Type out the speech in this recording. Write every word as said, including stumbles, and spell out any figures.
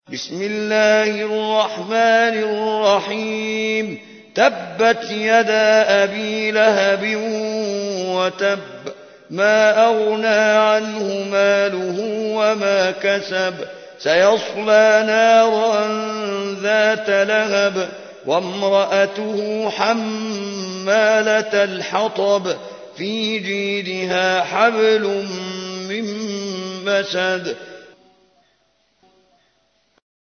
بسم الله الرحمن الرحيم تبت يدا أبي لهب وتب ما أغنى عنه ماله وما كسب سيصلى نارا ذات لهب وامرأته حمالة الحطب في جيدها حبل من مسد